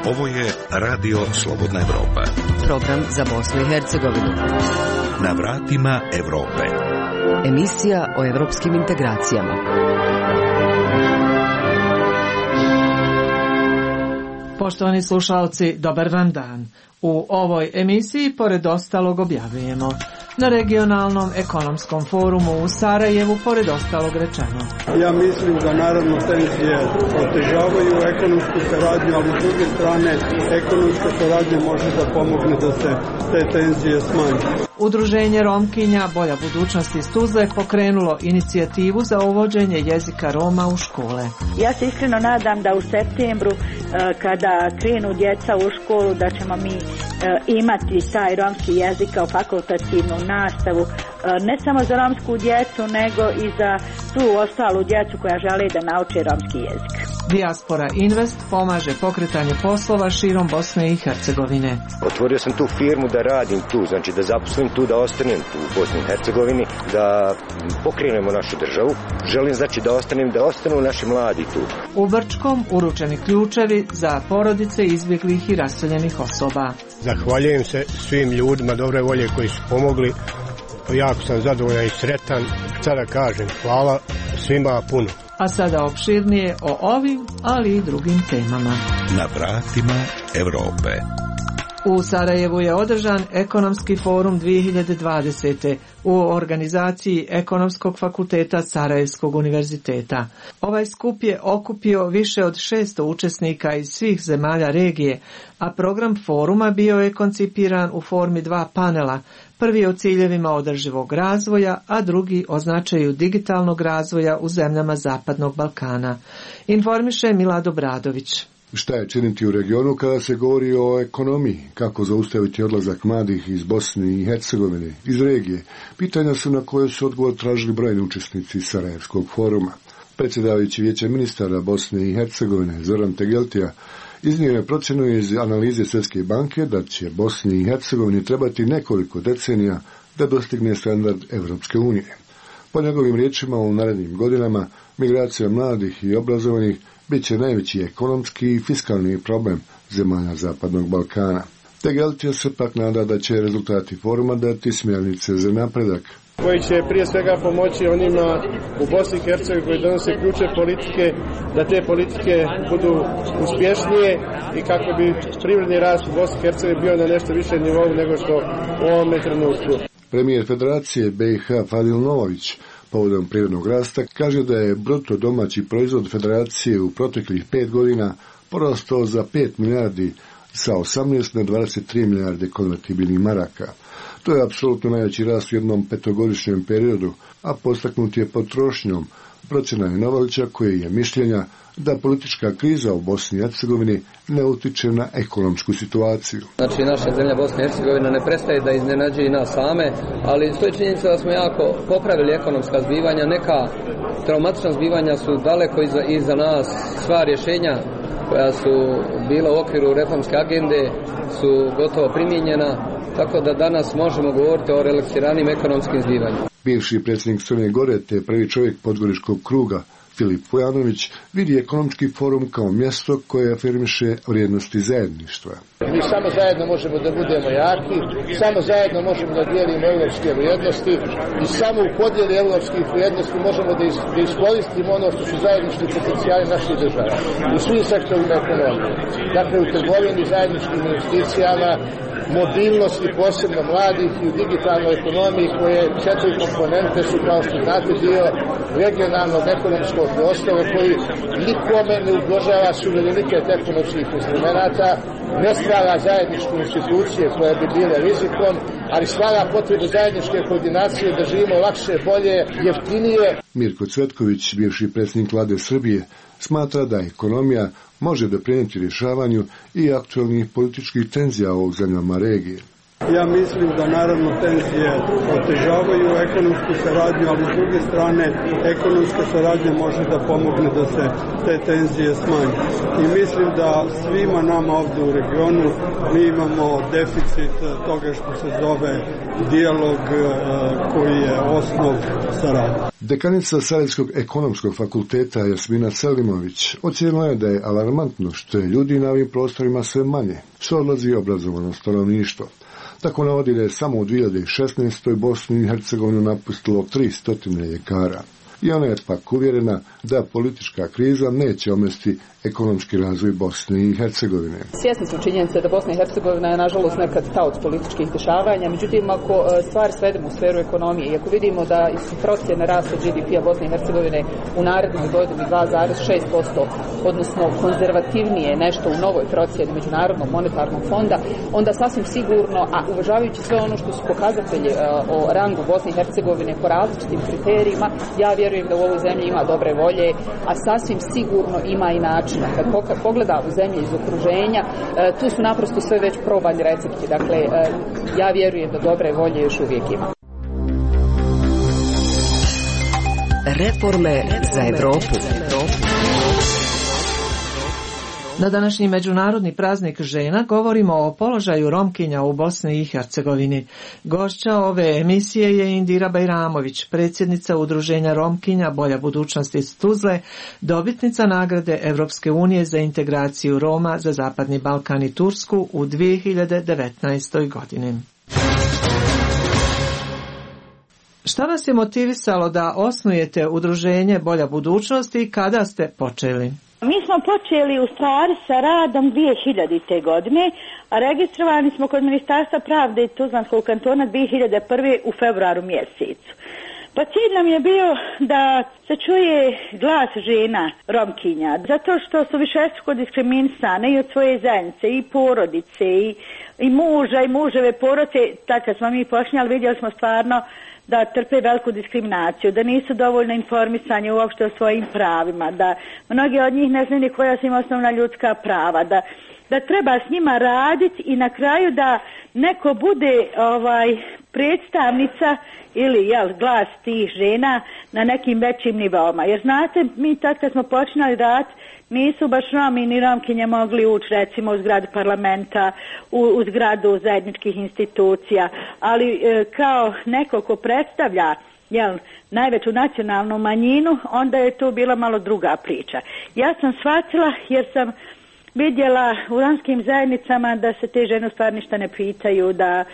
Ovo je Radio Slobodna Evropa. Program za Bosnu i Hercegovinu. Na vratima Evrope. Emisija o evropskim integracijama. Poštovani slušalci, dobar vam dan. U ovoj emisiji, pored ostalog, objavljujemo: na regionalnom ekonomskom forumu u Sarajevu, pored ostalog rečeno: ja mislim da naravno tenzije otežavaju ekonomsku saradnju, ali s druge strane ekonomska saradnja može da pomogne da se te tenzije smanje. Udruženje Romkinja Bolja budućnost iz Tuzle pokrenulo inicijativu za uvođenje jezika Roma u škole. Ja se iskreno nadam da u septembru, kada krenu djeca u školu, da ćemo mi imati taj romski jezik kao fakultativnu nastavu, ne samo za romsku djecu, nego i za tu ostalu djecu koja žele da nauče romski jezik. Dijaspora Invest pomaže pokretanje poslova širom Bosne i Hercegovine. Otvorio sam tu firmu da radim tu, znači da zaposlim tu, da ostanem tu u Bosni i Hercegovini, da pokrenemo našu državu. Želim znači da ostanu naši mladi tu. U Brčkom uručeni ključevi za porodice izbjeglih i raseljenih osoba. Zahvaljujem se svim ljudima dobre volje koji su pomogli. Jako sam zadovoljan i sretan. Šta da kažem, hvala svima puno. A sada opširnije o ovim, ali i drugim temama. Na vratima Evrope. U Sarajevu je održan Ekonomski forum 2020. u organizaciji Ekonomskog fakulteta Sarajevskog univerziteta. Ovaj skup je okupio više od 600 učesnika iz svih zemalja regije, a program foruma bio je koncipiran u formi 2 panela, prvi o ciljevima održivog razvoja, a drugi o značaju digitalnog razvoja u zemljama Zapadnog Balkana. Informiše Milad Obradović. Šta je činiti u regionu kada se govori o ekonomiji? Kako zaustaviti odlazak mladih iz Bosne i Hercegovine, iz regije? Pitanja su na koje su odgovor tražili brojni učesnici Sarajevskog foruma. Predsjedavajući Vijeća ministara Bosne i Hercegovine Zoran Tegeltija iznio je procjenu iz analize Svjetske banke da će Bosni i Hercegovini trebati nekoliko decenija da dostigne standard Evropske unije. Po njegovim riječima, u narednim godinama migracija mladih i obrazovanih bit će najveći ekonomski i fiskalni problem zemalja Zapadnog Balkana. Tegeltija se pak nada da će rezultati foruma dati smjernice za napredak, koji će prije svega pomoći onima u Bosni i Hercegovini koji donose ključne politike, da te politike budu uspješnije i kako bi privredni rast u Bosni i Hercegovini bio na nešto više nivou nego što u ovome trenutku. Premijer Federacije BiH Fadil Novović povodom privrednog rasta kaže da je bruto domaći proizvod Federacije u proteklih 5 godina porastao za 5 milijardi sa 18 na 23 milijarde konvertibilnih maraka. To je apsolutno najveći rast u jednom 5-godišnjem periodu, a postaknut je potrošnjom. Procjena je Novovića koji je mišljenja da politička kriza u Bosni i Hercegovini ne utiče na ekonomsku situaciju. Znači, naša zemlja Bosna i Hercegovina ne prestaje da iznenađuje i nas same, ali to je činjenica da smo jako popravili ekonomska zbivanja. Neka traumatična zbivanja su daleko iza nas. Sva rješenja koja su bila u okviru reformske agende su gotovo primijenjena, tako da danas možemo govoriti o relaksiranim ekonomskim zbivanjima. Bivši predsjednik Crne Gore te prvi čovjek podgoričkog kruga Filip Vujanović vidi ekonomski forum kao mjesto koje afirmiše vrijednosti zajedništva. Mi samo zajedno možemo da budemo jaki, samo zajedno možemo da dijelimo europske vrijednosti i samo u podjeli europskih vrijednosti možemo da iskoristimo ono što su zajednički potencijali naših država u svim sektorima ekonomije. Dakle, u trgovini, zajedničkim investicijama, mobilnosti posebno mladih i u digitalnoj ekonomiji koje 4 komponente su, kao što znate, dio regionalnog ekonomskog prostora koji nikome ne ugrožava suverenitet ekonomskih instrumenata, ne stvara zajedničke institucije koje bi bile rizikom, ali stvara potrebu zajedničke koordinacije da živimo lakše, bolje, jeftinije. Mirko Cvetković, bivši predsjednik vlade Srbije, smatra da ekonomija može doprinijeti rješavanju i aktualnih političkih tenzija u zemljama regije. Ja mislim da naravno tenzije otežavaju ekonomsku saradnju, ali s druge strane ekonomska saradnja može da pomogne da se te tenzije smanje. I mislim da svima nama ovdje u regionu mi imamo deficit toga što se zove dijalog koji je osnov saradnje. Dekanica Sarajevskog ekonomskog fakulteta Jasmina Selimović ocijenila je da je alarmantno što je ljudi na ovim prostorima sve manje, što odlazi obrazovano stanovništvo. Tako navodi da je samo u 2016. Bosnu i Hercegovinu napustilo 300 ljekara. I ona je pak uvjerena da politička kriza neće omesti ekonomski razvoj Bosne i Hercegovine. Svjesni smo činjenice da Bosna i Hercegovina je nažalost nekad taoc političkih dešavanja, međutim ako stvari svedemo u sferu ekonomije i ako vidimo da su procjene rasta GDP-a Bosne i Hercegovine u narednoj godini 2,6%, odnosno konzervativnije nešto u novoj procjeni Međunarodnog monetarnog fonda, onda sasvim sigurno, a uvažavajući sve ono što su pokazatelji o rangu Bosne i Hercegovine po različitim kriterijima, ja vjerujem da u ovoj zemlji ima dobre volje, a sasvim sigurno ima i način. Kad pogleda u zemlje iz okruženja, tu su naprosto sve već probani recepti. Dakle, ja vjerujem da dobre volje još uvijek ima. Reforme za Evropu. Na današnji međunarodni praznik žena govorimo o položaju Romkinja u Bosni i Hercegovini. Gošća ove emisije je Indira Bajramović, predsjednica Udruženja Romkinja Bolja budućnost iz Tuzle, dobitnica nagrade Evropske unije za integraciju Roma za Zapadni Balkan i Tursku u 2019. godini. Šta vas je motivisalo da osnujete Udruženje Bolja budućnost i kada ste počeli? Mi smo počeli u stvari sa radom 2000. godine, a registrovani smo kod Ministarstva pravde i Tuzlanskog kantona 2001. u februaru mjesecu. Pa cilj nam je bio da se čuje glas žena Romkinja, zato što su višestruko diskriminisane i od svoje zajednice, i porodice, i muža, i muževe porodice. Tako kad smo mi počinjali, vidjeli smo stvarno da trpe veliku diskriminaciju, da nisu dovoljno informisani uopšte o svojim pravima, da mnogi od njih ne znaju ni koja su im osnovna ljudska prava, da treba s njima raditi i na kraju da neko bude predstavnica ili glas tih žena na nekim većim nivoima. Jer znate, mi tad kad smo počinali rad, nisu baš Romi ni Romkinje mogli ući recimo u zgradu parlamenta, u zgradu zajedničkih institucija, ali kao neko ko predstavlja najveću nacionalnu manjinu, onda je tu bila malo druga priča. Ja sam shvatila jer sam vidjela u romskim zajednicama da se te žene stvarno ništa ne pitaju, da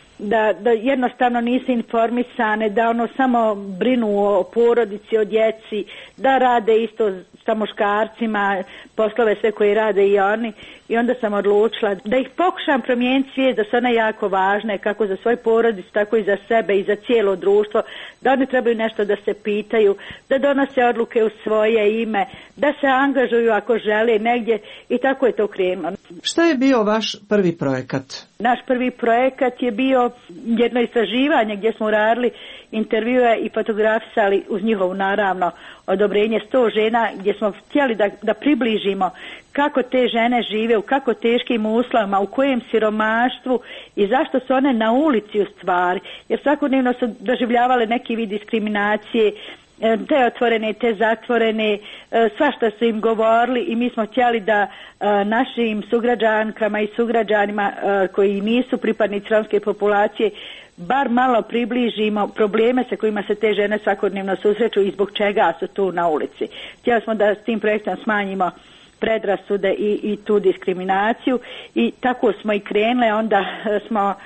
jednostavno nisu informisane, da samo brinu o porodici, o djeci, da rade isto sa muškarcima, poslove sve koje rade i oni. I onda sam odlučila da ih pokušam promijeniti svijest, da su one jako važne, kako za svoju porodicu, tako i za sebe i za cijelo društvo, da oni trebaju nešto da se pitaju, da donose odluke u svoje ime, da se angažuju ako žele negdje i tako je to krenulo. Šta je bio vaš prvi projekat? Naš prvi projekat je bio jedno istraživanje gdje smo radili intervjue i fotografisali uz njihovu naravno odobrenje 100 žena gdje smo htjeli da približimo kako te žene žive, u kako teškim uslovima, u kojem siromaštvu i zašto su one na ulici u stvari. Jer svakodnevno su doživljavale neki vid diskriminacije, te otvorene, te zatvorene, svašta su im govorili i mi smo htjeli da našim sugrađankama i sugrađanima koji nisu pripadnici romske populacije bar malo približimo probleme sa kojima se te žene svakodnevno susreću i zbog čega su tu na ulici. Htjeli smo da s tim projektom smanjimo predrasude i tu diskriminaciju i tako smo i krenule, onda smo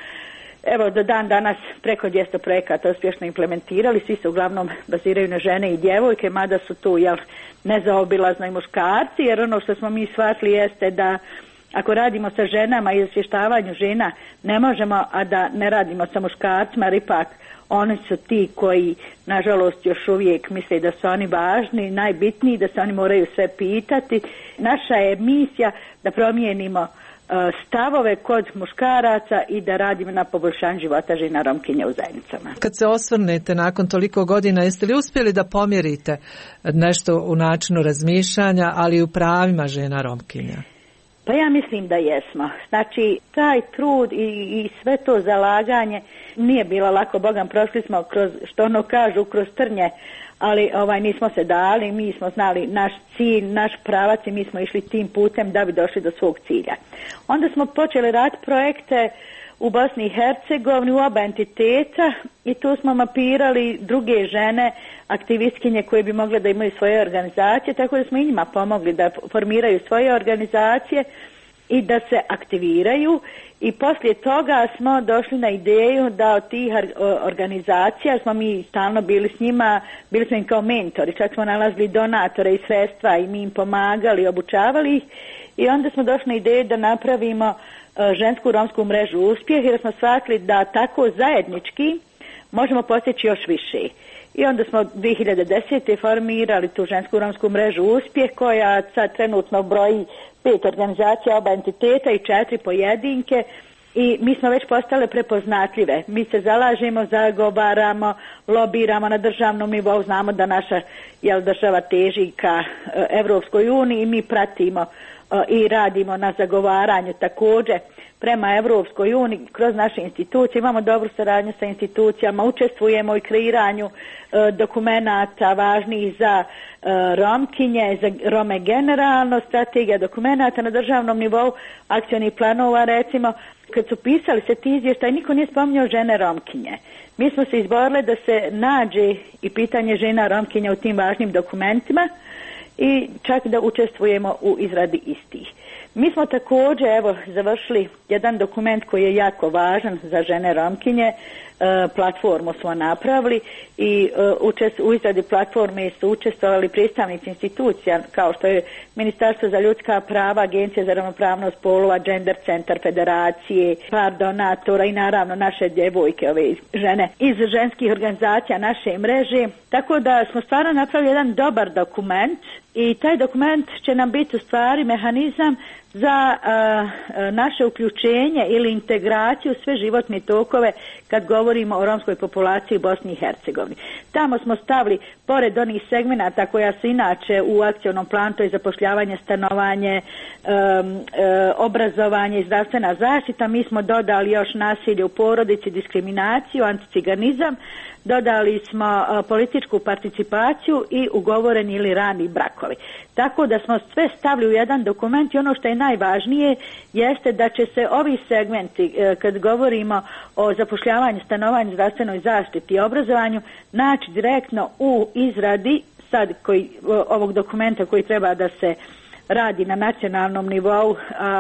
do dan danas preko 200 projekata uspješno implementirali, svi se uglavnom baziraju na žene i djevojke, mada su tu nezaobilazno i muškarci, jer ono što smo mi shvatili jeste da ako radimo sa ženama i osvještavanju žena, ne možemo, a da ne radimo sa muškarcima, jer ipak oni su ti koji, nažalost, još uvijek misle da su oni važni, najbitniji, da se oni moraju sve pitati. Naša je misija da promijenimo stavove kod muškaraca i da radimo na poboljšanju života žena Romkinja u zajednicama. Kad se osvrnete nakon toliko godina, jeste li uspjeli da pomjerite nešto u načinu razmišljanja, ali i u pravima žena Romkinja? Pa ja mislim da jesmo. Znači, taj trud i sve to zalaganje nije bilo lako. Bogam, prošli smo kroz, što ono kažu, kroz trnje, ali nismo se dali, mi smo znali naš cilj, naš pravac i mi smo išli tim putem da bi došli do svog cilja. Onda smo počeli raditi projekte u Bosni i Hercegovini, u oba entiteta i tu smo mapirali druge žene, aktivistkinje koje bi mogle da imaju svoje organizacije, tako da smo i njima pomogli da formiraju svoje organizacije i da se aktiviraju i poslije toga smo došli na ideju da od tih organizacija smo mi stalno bili s njima, bili smo im kao mentori, čak smo nalazili donatore i sredstva i mi im pomagali, obučavali ih i onda smo došli na ideju da napravimo žensku romsku mrežu uspjeh jer smo shvatili da tako zajednički možemo postići još više. I onda smo 2010. formirali tu žensku romsku mrežu uspjeh koja sad trenutno broji 5 organizacija, oba entiteta i 4 pojedinke i mi smo već postale prepoznatljive. Mi se zalažemo, zagovaramo, lobiramo na državnom nivou, znamo da naša država teži ka Evropskoj uniji i mi pratimo i radimo na zagovaranju također prema Evropskoj uniji kroz naše institucije. Imamo dobru saradnju sa institucijama, učestvujemo i kreiranju dokumenata važnih za Romkinje, za Rome generalno, strategija dokumenata na državnom nivou, akcionih planova recimo. Kad su pisali se ti izvještaj, niko nije spominjao žene Romkinje. Mi smo se izborili da se nađe i pitanje žena Romkinja u tim važnim dokumentima i čak da učestvujemo u izradi istih. Mi smo također završili jedan dokument koji je jako važan za žene Romkinje, platformu smo napravili i u izradi platforme su učestvovali predstavnici institucija kao što je Ministarstvo za ljudska prava, Agencija za ravnopravnost spolova, Gender Centar Federacije, par donatora i naravno naše djevojke, ove žene iz ženskih organizacija naše mreže. Tako da smo stvarno napravili jedan dobar dokument i taj dokument će nam biti u stvari mehanizam za naše uključenje ili integraciju sve životne tokove kad govorimo o romskoj populaciji u Bosni i Hercegovini. Tamo smo stavili, pored onih segmenata koja su inače u akcionom planu, to je zapošljavanje, stanovanje, obrazovanje i zdravstvena zaštita, mi smo dodali još nasilje u porodici, diskriminaciju, anticiganizam, dodali smo političku participaciju i ugovoreni ili rani brakovi. Tako da smo sve stavili u jedan dokument i ono što je najvažnije jeste da će se ovi segmenti, kad govorimo o zapošljavanju, stanovanju, zdravstvenoj zaštiti i obrazovanju, naći direktno u izradi sad ovog dokumenta koji treba da se radi na nacionalnom nivou,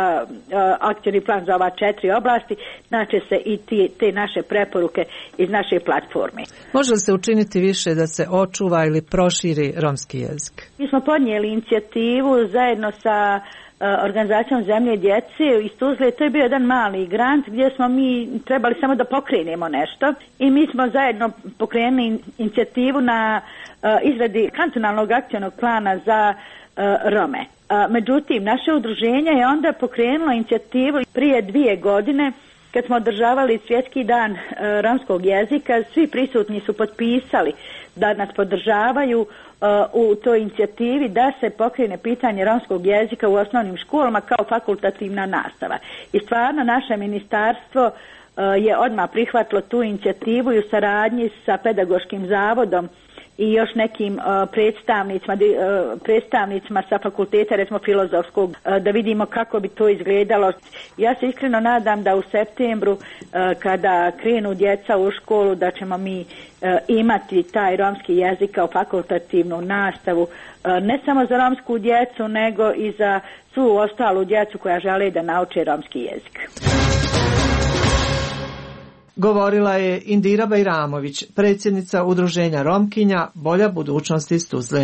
akcioni plan za ova 4 oblasti, naće se i te naše preporuke iz naše platforme. Može li se učiniti više da se očuva ili proširi romski jezik? Mi smo podnijeli inicijativu zajedno sa organizacijom Zemlje i djece iz Tuzle. To je bio jedan mali grant gdje smo mi trebali samo da pokrenemo nešto i mi smo zajedno pokrenuli inicijativu na izradi kantonalnog akcionog plana za Rome. Međutim, naše udruženje je onda pokrenulo inicijativu prije 2 godine kad smo održavali Svjetski dan romskog jezika. Svi prisutni su potpisali da nas podržavaju u toj inicijativi da se pokrene pitanje romskog jezika u osnovnim školama kao fakultativna nastava. I stvarno naše ministarstvo je odmah prihvatilo tu inicijativu i u saradnji sa pedagoškim zavodom i još nekim predstavnicima sa fakulteta, recimo filozofskog, da vidimo kako bi to izgledalo. Ja se iskreno nadam da u septembru, kada krenu djeca u školu, da ćemo mi imati taj romski jezik kao fakultativnu nastavu, ne samo za romsku djecu, nego i za svu ostalu djecu koja žele da nauče romski jezik. Govorila je Indira Bajramović, predsjednica Udruženja Romkinja Bolja budućnost iz Tuzle.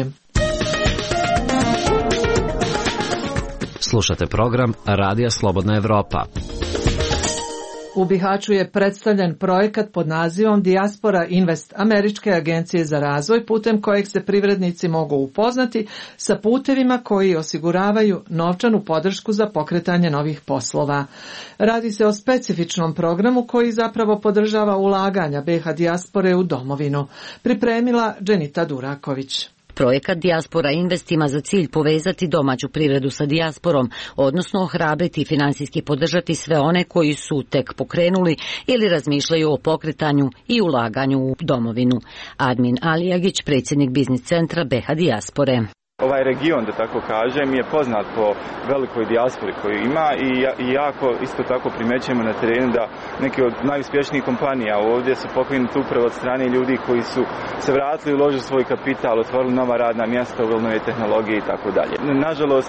Slušate program Radija Slobodna Evropa. U Bihaću je predstavljen projekat pod nazivom Diaspora Invest Američke agencije za razvoj, putem kojeg se privrednici mogu upoznati sa putevima koji osiguravaju novčanu podršku za pokretanje novih poslova. Radi se o specifičnom programu koji zapravo podržava ulaganja BiH dijaspore u domovinu. Pripremila Dženita Duraković. Projekat Dijaspora Invest ima za cilj povezati domaću privredu sa dijasporom, odnosno ohrabriti i finansijski podržati sve one koji su tek pokrenuli ili razmišljaju o pokretanju i ulaganju u domovinu. Admin Alijagić, predsjednik biznis centra BH Dijaspore. Ovaj region, da tako kažem, je poznat po velikoj dijaspori koju ima i jako isto tako primećujemo na terenu da neke od najuspješnijih kompanija ovdje su pokrenuti upravo od strane ljudi koji su se vratili, uložili svoj kapital, otvorili nova radna mjesta, uveli nove tehnologije i tako dalje. Nažalost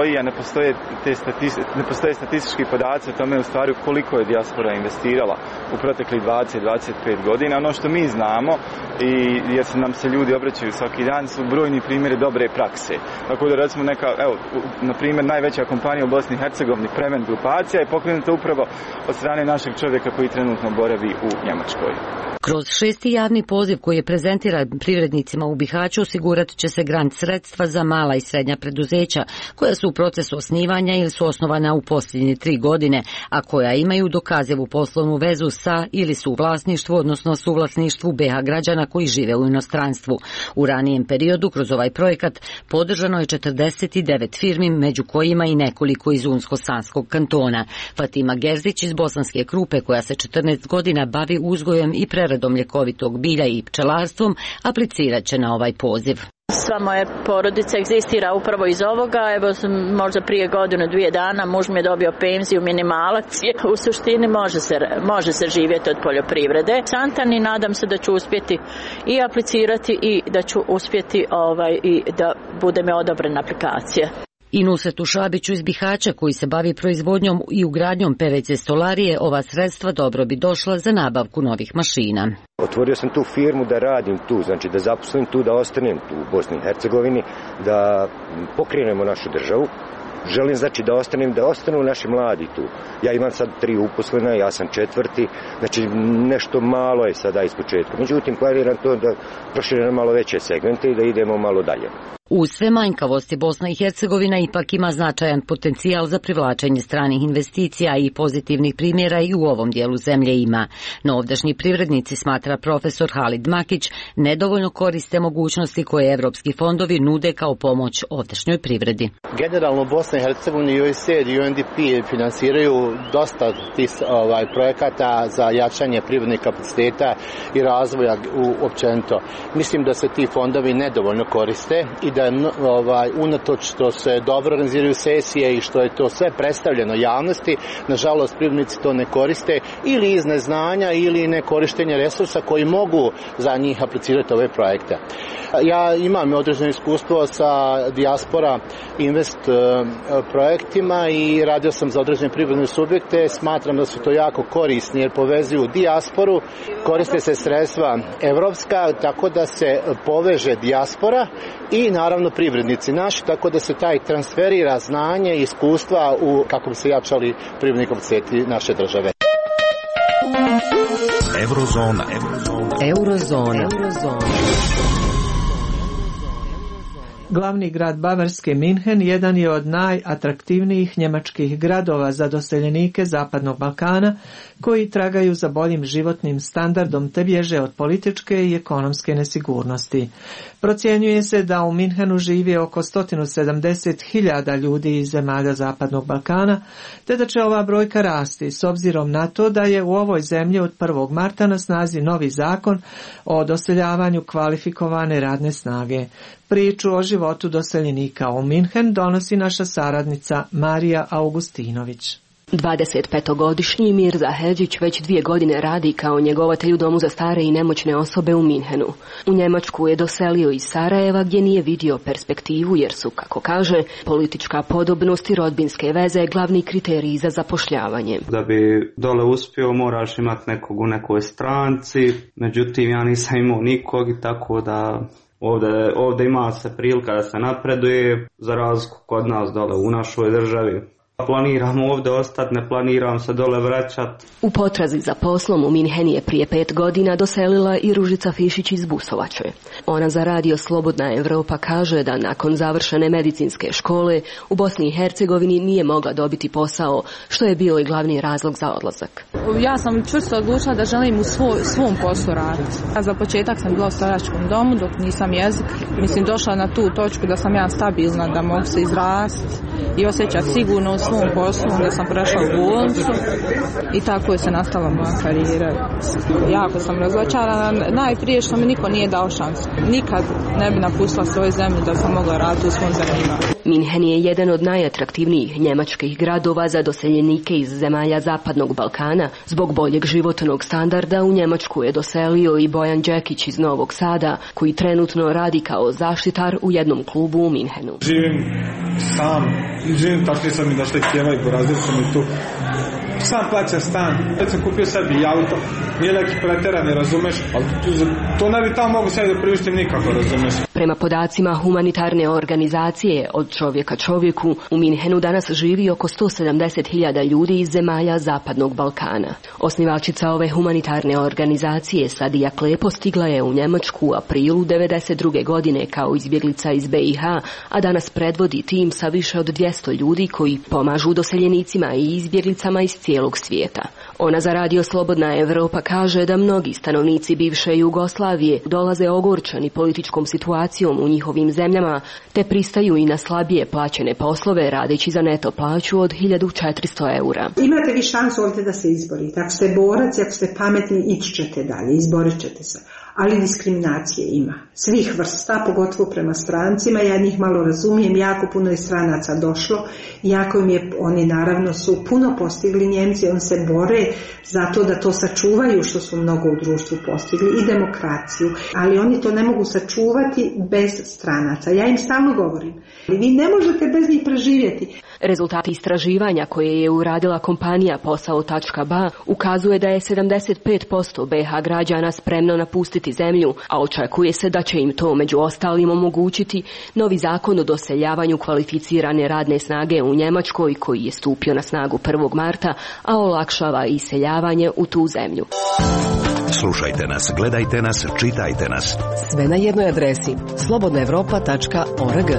ne postoje statistički podaci o tome u stvari koliko je dijaspora investirala u proteklih 20-25 godina. Ono što mi znamo jer nam se ljudi obraćaju svaki dan su brojni primjeri dobre prakse. Tako da recimo na primjer najveća kompanija u Bosni i Hercegovini, Premen grupacija, je pokrenuta upravo od strane našeg čovjeka koji trenutno boravi u Njemačkoj. Kroz 6. javni poziv koji je prezentiran privrednicima u Bihaću osigurat će se grant sredstva za mala i srednja preduzeća koja su u procesu osnivanja ili su osnovana u posljednje 3 godine, a koja imaju dokazivu poslovnu vezu sa ili su u vlasništvu, odnosno suvlasništvu BH građana koji žive u inostranstvu. U ranijem periodu kroz ovaj projekat podržano je 49 firmi, među kojima i nekoliko iz Unsko-Sanskog kantona. Fatima Gerzić iz Bosanske Krupe, koja se 14 godina bavi uzgojem i preradom ljekovitog bilja i pčelarstvom, aplicirat će na ovaj poziv. Sva moja porodica egzistira upravo iz ovoga. Evo, možda prije godinu, 2 dana muž mi je dobio penziju, minimalac. U suštini može se živjeti od poljoprivrede. Santan i nadam se da ću uspjeti i aplicirati i da ću uspjeti i da bude mi odobrena aplikacija. I Nusretu Šabiću iz Bihaća, koji se bavi proizvodnjom i ugradnjom PVC stolarije, ova sredstva dobro bi došla za nabavku novih mašina. Otvorio sam tu firmu da radim tu, znači da zaposlim tu, da ostanem tu u Bosni i Hercegovini, da pokrenemo našu državu. Želim znači da ostanu naši mladi tu. Ja imam sad 3 uposlena, ja sam 4. Znači nešto malo je sada iz početka. Međutim, planiram to da proširim malo veće segmente i da idemo malo dalje. Uz sve manjkavosti Bosna i Hercegovina ipak ima značajan potencijal za privlačenje stranih investicija i pozitivnih primjera i u ovom dijelu zemlje ima. No ovdašnji privrednici, smatra profesor Halid Makić, nedovoljno koriste mogućnosti koje evropski fondovi nude kao pomoć ovdašnjoj privredi. Generalno Bosna i Hercegovina i USAID i UNDP finansiraju dosta projekata za jačanje privrednih kapaciteta i razvoja općenito. Mislim da se ti fondovi nedovoljno koriste i da unatoč što se dobro organiziraju sesije i što je to sve predstavljeno javnosti, nažalost privrednici to ne koriste ili iz neznanja ili nekorištenja resursa koji mogu za njih aplicirati ove projekte. Ja imam određeno iskustvo sa Dijaspora Invest projektima i radio sam za određene privredne subjekte. Smatram da su to jako korisni jer povezuju dijasporu, koriste se sredstva evropska, tako da se poveže dijaspora i naravno privrednici naši, tako da se taj transferira znanje i iskustva kako bi se jačali privredni kapaciteti naše države. Eurozona. Glavni grad Bavarske, Minhen, jedan je od najatraktivnijih njemačkih gradova za doseljenike Zapadnog Balkana, koji tragaju za boljim životnim standardom te bježe od političke i ekonomske nesigurnosti. Procjenjuje se da u Minhenu živi oko 170.000 ljudi iz zemalja Zapadnog Balkana, te da će ova brojka rasti s obzirom na to da je u ovoj zemlji od 1. marta na snazi novi zakon o doseljavanju kvalifikovane radne snage. Priču o životu doseljenika u Minhen donosi naša saradnica Marija Augustinović. 25-godišnji Mirza Hedžić već 2 godine radi kao njegovatelj u domu za stare i nemoćne osobe u Minhenu. U Njemačku je doselio iz Sarajeva gdje nije vidio perspektivu jer su, kako kaže, politička podobnost i rodbinske veze glavni kriteriji za zapošljavanje. Da bi dole uspio moraš imati nekog u nekoj stranci, međutim ja nisam imao nikog i tako da ovdje ima se prilika da se napreduje za razliku kod nas dole u našoj državi. Planiram ovdje ostati, ne planiram se dole vraćati. U potrazi za poslom u Minhen je prije 5 godina doselila i Ružica Fišić iz Busovače. Ona za radio Slobodna Evropa kaže da nakon završene medicinske škole u Bosni i Hercegovini nije mogla dobiti posao, što je bio i glavni razlog za odlazak. Ja sam čvrsto odlučila da želim u svom poslu raditi. Za početak sam bila u staračkom domu dok nisam jezik. Mislim, došla na tu točku da sam ja stabilna, da mogu se izrasti i osjećati sigurno u svom poslu, da sam prešla u bolnicu i tako je se nastavila moja karijera. Jako sam razočarana, najprije što mi niko nije dao šansu. Nikad ne bi napustila svoju zemlju da sam mogla raditi u svom zanimanju. Minhen je jedan od najatraktivnijih njemačkih gradova za doseljenike iz zemalja Zapadnog Balkana. Zbog boljeg životnog standarda u Njemačku je doselio i Bojan Đekić iz Novog Sada, koji trenutno radi kao zaštitar u jednom klubu u Minhenu. Živim sam, živim tako sam i došli htjeva i porazili sam i tu. Sam plaća stan, već sam kupio sebi i auto, nije neki pretera, ne razumeš, ali to ne bi tamo mogu sebi da priuštim nikako, razumeš. Prema podacima humanitarne organizacije Od čovjeka čovjeku, u Minhenu danas živi oko 170.000 ljudi iz zemalja Zapadnog Balkana. Osnivačica ove humanitarne organizacije Sadija Klepo stigla je u Njemačku u aprilu 1992. godine kao izbjeglica iz BiH, a danas predvodi tim sa više od 200 ljudi koji pomažu doseljenicima i izbjeglicama iz cijelog svijeta. Ona za radio Slobodna Evropa kaže da mnogi stanovnici bivše Jugoslavije dolaze ogorčeni političkom situacijom u njihovim zemljama, te pristaju i na slabije plaćene poslove radeći za neto plaću od 1.400 eura. Imate vi šansu ovdje da se izborite. Ako ste borac i ako ste pametni, ići ćete dalje, izborit ćete se. Ali diskriminacije ima. Svih vrsta, pogotovo prema strancima. Ja njih malo razumijem, jako puno je stranaca došlo. Jako im je, oni naravno su puno postigli Njemci, oni se bore zato da to sačuvaju što su mnogo u društvu postigli i demokraciju. Ali oni to ne mogu sačuvati bez stranaca. Ja im stalno govorim. Vi ne možete bez njih preživjeti. Rezultati istraživanja koje je uradila kompanija Posao.ba ukazuje da je 75% BiH građana spremno napustiti zemlju, a očekuje se da će im to među ostalim omogućiti novi zakon o doseljavanju kvalificirane radne snage u Njemačkoj koji je stupio na snagu 1. marta, a olakšava iseljavanje u tu zemlju. Slušajte nas, gledajte nas, čitajte nas. Sve na jednoj adresi slobodnaevropa.org.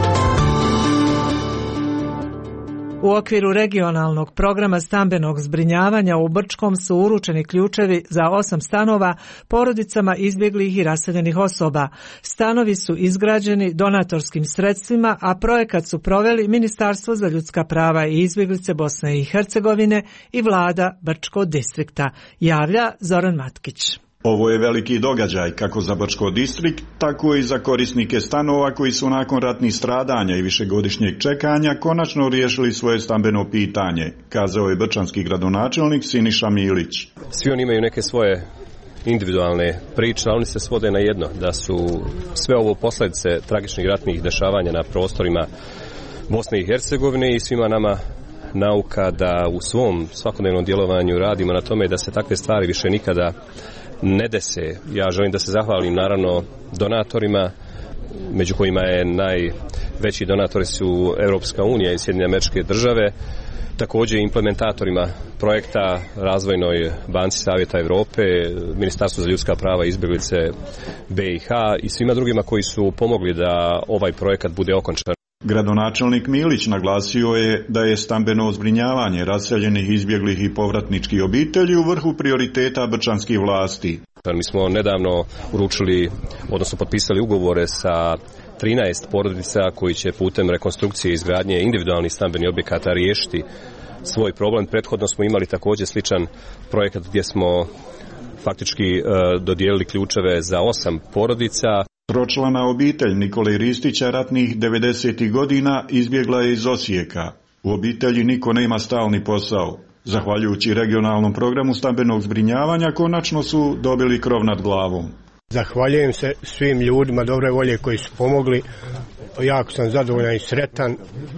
U okviru regionalnog programa stambenog zbrinjavanja u Brčkom su uručeni ključevi za 8 stanova porodicama izbjeglih i raseljenih osoba. Stanovi su izgrađeni donatorskim sredstvima, a projekat su proveli Ministarstvo za ljudska prava i izbjeglice Bosne i Hercegovine i vlada Brčkog distrikta, javlja Zoran Matkić. Ovo je veliki događaj kako za Brčko distrikt, tako i za korisnike stanova koji su nakon ratnih stradanja i višegodišnjeg čekanja konačno riješili svoje stambeno pitanje, kazao je brčanski gradonačelnik Siniša Milić. Svi oni imaju neke svoje individualne priče, ali oni se svode na jedno, da su sve ovo posljedice tragičnih ratnih dešavanja na prostorima Bosne i Hercegovine i svima nama nauka da u svom svakodnevnom djelovanju radimo na tome da se takve stvari više nikada ne dese. Ja želim da se zahvalim naravno donatorima, među kojima je najveći donatori su Europska unija i Sjedinjene Američke Države, također implementatorima projekta Razvojnoj banci Savjeta Europe, Ministarstvo za ljudska prava i izbjeglice BiH i svima drugima koji su pomogli da ovaj projekat bude okončan. Gradonačelnik Milić naglasio je da je stambeno zbrinjavanje raseljenih, izbjeglih i povratničkih obitelji u vrhu prioriteta brčanskih vlasti. Mi smo nedavno uručili, odnosno potpisali ugovore sa 13 porodica koji će putem rekonstrukcije i izgradnje individualnih stambenih objekata riješiti svoj problem. Prethodno smo imali također sličan projekat gdje smo faktički dodijelili ključeve za 8 porodica. Tročlana obitelj Nikole Ristića ratnih 90. godina izbjegla je iz Osijeka. U obitelji niko nema stalni posao. Zahvaljujući regionalnom programu stambenog zbrinjavanja konačno su dobili krov nad glavom. Zahvaljujem se svim ljudima dobre volje koji su pomogli. Jako sam zadovoljan i sretan.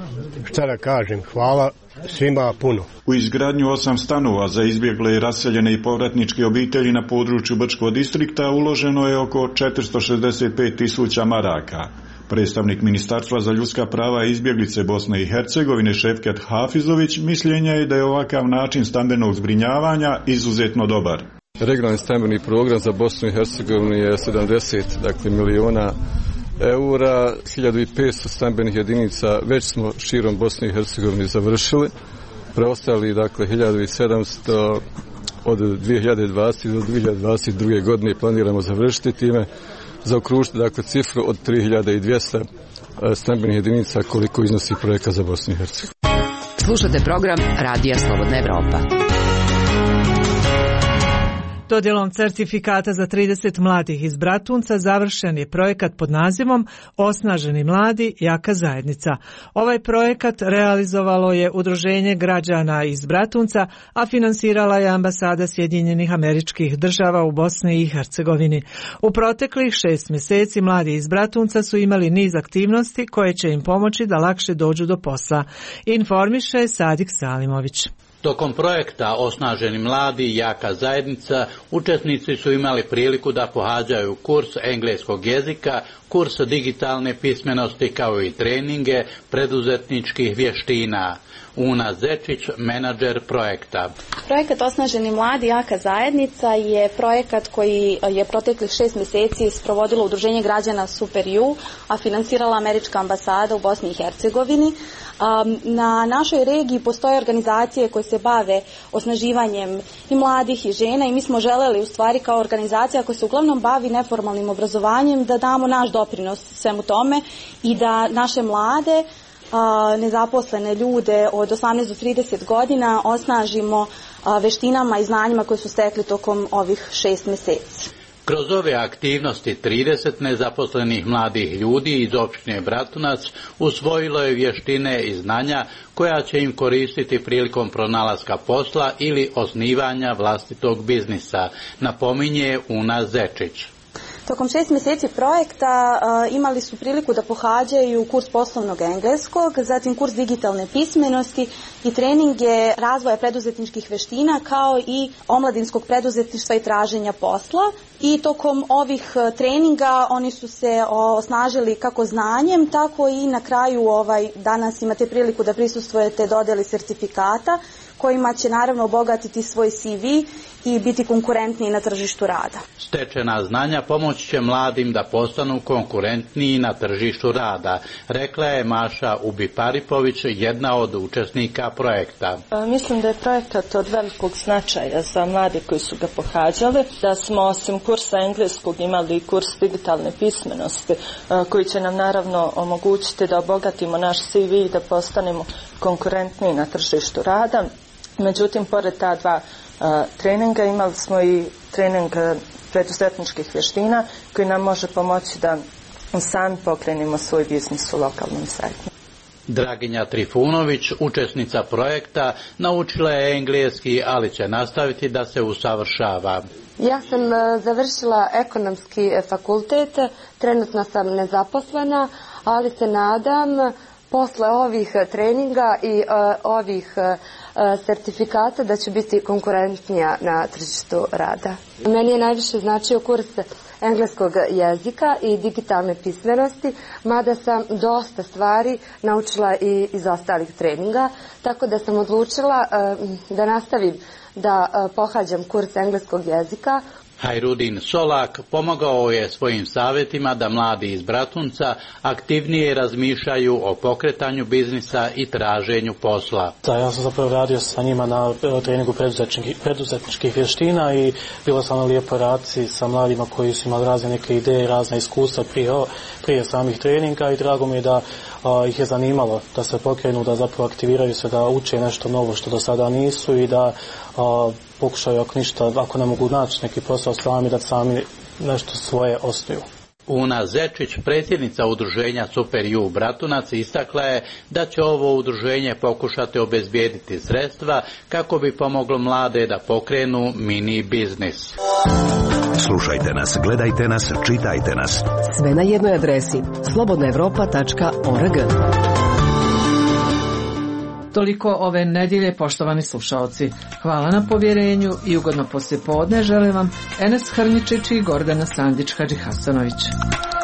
Šta da kažem, hvala svima puno. U izgradnju 8 stanova za izbjegle, raseljene i povratničke obitelji na području Brčkog distrikta uloženo je oko 465.000 maraka. Predstavnik Ministarstva za ljudska prava i izbjeglice Bosne i Hercegovine Šefket Hafizović mišljenja je da je ovakav način stambenog zbrinjavanja izuzetno dobar. Regionalni stambeni program za Bosnu i Hercegovinu je 70 milijuna eura, 1500 stambenih jedinica već smo širom Bosne i Hercegovine završili, preostali 1700 od 2020. do 2022. godine planiramo završiti, time zaokružiti cifru od 3200 stambenih jedinica koliko iznosi projekat za Bosnu i Hercegovinu. Slušate program Radija Slobodna Evropa. Dodjelom certifikata za 30 mladih iz Bratunca završen je projekat pod nazivom Osnaženi mladi, jaka zajednica. Ovaj projekat realizovalo je Udruženje građana iz Bratunca, a finansirala je Ambasada Sjedinjenih Američkih Država u Bosni i Hercegovini. U proteklih 6 mjeseci mladi iz Bratunca su imali niz aktivnosti koje će im pomoći da lakše dođu do posla. Informiše Sadik Salimović. Tokom projekta Osnaženi mladi, jaka zajednica, učesnici su imali priliku da pohađaju kurs engleskog jezika, kurs digitalne pismenosti kao i treninge preduzetničkih vještina. Una Zečić, menadžer projekta. Projekat Osnaženi mladi, jaka zajednica je projekat koji je proteklih 6 mjeseci sprovodilo Udruženje građana Super U, a finansirala Američka ambasada u Bosni i Hercegovini. Na našoj regiji postoje organizacije koje se bave osnaživanjem i mladih i žena i mi smo želeli u stvari kao organizacija koja se uglavnom bavi neformalnim obrazovanjem da damo naš doprinos svemu tome i da naše mlade nezaposlene ljude od 18 do 30 godina osnažimo veštinama i znanjima koje su stekli tokom ovih 6 mjeseci. Kroz ove aktivnosti 30 nezaposlenih mladih ljudi iz općine Bratunac usvojilo je vještine i znanja koja će im koristiti prilikom pronalaska posla ili osnivanja vlastitog biznisa, napominje Una Zečić. Tokom 6 mjeseci projekta imali su priliku da pohađaju kurs poslovnog engleskog, zatim kurs digitalne pismenosti i treninge razvoja preduzetničkih vještina kao i omladinskog preduzetništva i traženja posla. I tokom ovih treninga oni su se osnažili kako znanjem, tako i na kraju danas imate priliku da prisustvujete dodjeli sertifikata kojima će naravno obogatiti svoj CV i biti konkurentniji na tržištu rada. Stečena znanja pomoći će mladim da postanu konkurentniji na tržištu rada, rekla je Maša Ubiparipović, jedna od učesnika projekta. Mislim da je projekat od velikog značaja za mlade koji su ga pohađali, da smo osim kursa engleskog imali i kurs digitalne pismenosti koji će nam naravno omogućiti da obogatimo naš CV i da postanemo konkurentniji na tržištu rada. Međutim, pored ta dva treninga imali smo i trening preduzetničkih vještina koji nam može pomoći da sami pokrenemo svoj biznis u lokalnom zajednici. Draginja Trifunović, učesnica projekta, naučila je engleski, ali će nastaviti da se usavršava. Ja sam završila ekonomski fakultet, trenutno sam nezaposlena, ali se nadam posle ovih treninga i ovih sertifikata da će biti konkurentnija na tržištu rada. Meni je najviše značio kurs engleskog jezika i digitalne pismenosti, mada sam dosta stvari naučila i iz ostalih treninga, tako da sam odlučila da nastavim da pohađam kurs engleskog jezika. Hajrudin Solak pomogao je svojim savjetima da mladi iz Bratunca aktivnije razmišljaju o pokretanju biznisa i traženju posla. Ja sam zapravo radio sa njima na treningu preduzetničkih vještina i bilo sam na lijepoj raciji sa mladima koji su imali razne neke ideje, razne iskustva prije samih treninga i drago mi je da ih je zanimalo da se pokrenu, da zapravo aktiviraju se, da uče nešto novo što do sada nisu i da pokušaju ako ne mogu naći neki posao sami, da sami nešto svoje osnuju. Una Zečić, predsjednica udruženja Super U Bratunac, istakla je da će ovo udruženje pokušati obezbijediti sredstva kako bi pomoglo mlade da pokrenu mini biznis. Slušajte nas, gledajte nas, čitajte nas. Sve na jednoj adresi slobodnaevropa.org. Toliko ove nedjelje, poštovani slušalci. Hvala na povjerenju i ugodno poslijepodne želim vam Enes Hrničić i Gordana Sandić Hadžihasanović.